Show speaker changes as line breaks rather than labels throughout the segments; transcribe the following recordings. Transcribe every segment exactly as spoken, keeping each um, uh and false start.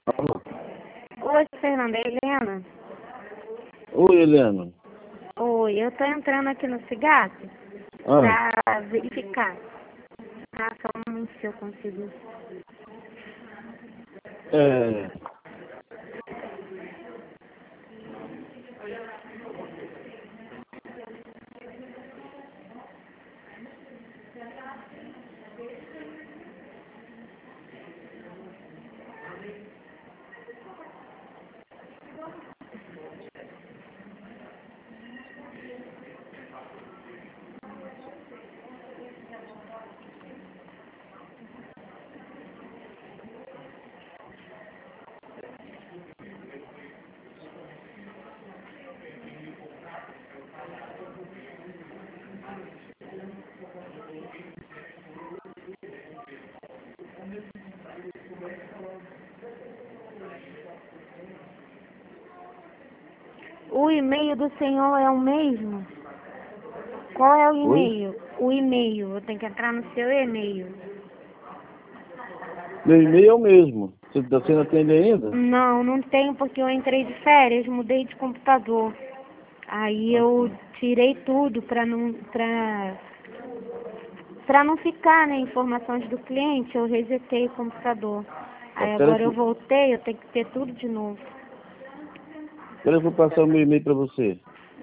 Alô?
Oi, Fernanda, é Helena?
Oi, Helena.
Oi, eu tô entrando aqui no Cigap
Ah,
pra verificar. Ah, só um momento se eu consigo.
é...
O e-mail do senhor é o mesmo? Qual é o
Oi?
e-mail? O e-mail, eu tenho que entrar no seu e-mail.
Meu e-mail é o mesmo. Você, você não atende ainda?
Não, não tenho porque eu entrei de férias, mudei de computador. Aí
Ah,
eu
tá.
tirei tudo pra não, pra, pra não ficar, né, informações do cliente, eu resetei o computador.
Tá,
Aí
pera
agora
que,
eu voltei, eu tenho que ter tudo de novo.
pera que eu vou passar o meu e-mail para você.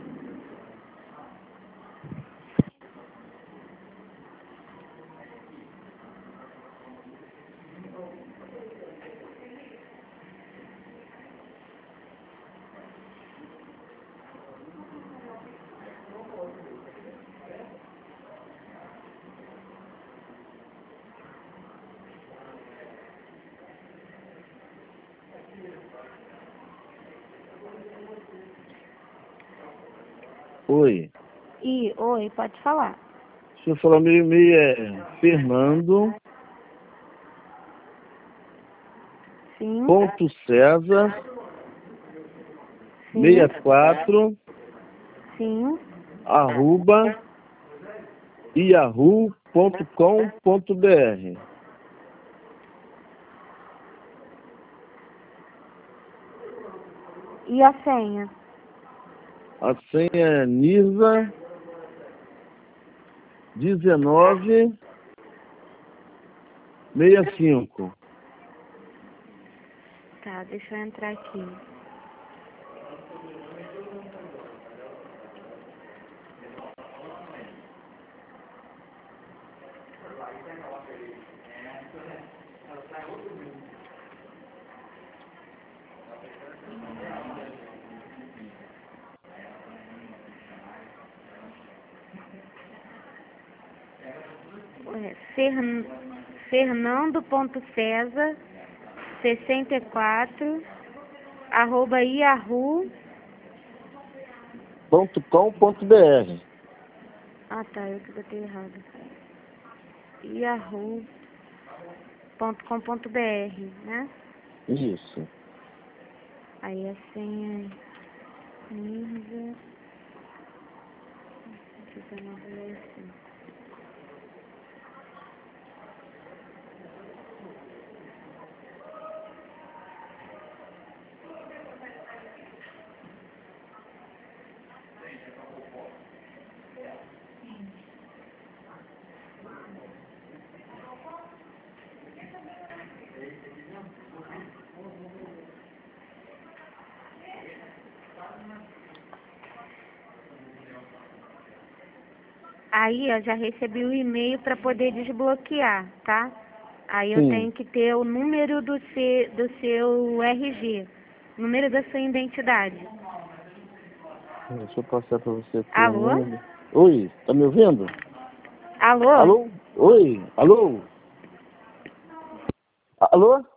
Oi.
E, oi, pode falar.
Deixa eu falar, meu e-mail é fernando
Sim,
ponto césar
sim,
sessenta e quatro
sim.
arroba yahoo ponto com ponto br.
E a senha?
A senha é Nisa dezenove sessenta e cinco.
Tá, deixa eu entrar aqui. É, Fern... Fernando.cesar sessenta e quatro arroba yahoo.
ponto com ponto br.
Ah tá, eu que botei errado. yahoo ponto com ponto br, né?
Isso.
Aí a senha é Nirza dezenove sessenta e cinco. Aí eu já recebi o e-mail para poder desbloquear, tá? Aí eu
Sim.
tenho que ter o número do, C, do seu R G, número da sua identidade.
Deixa eu passar para você aqui o
Alô?
número. Oi, tá me ouvindo?
Alô?
Alô? Oi, alô? Alô?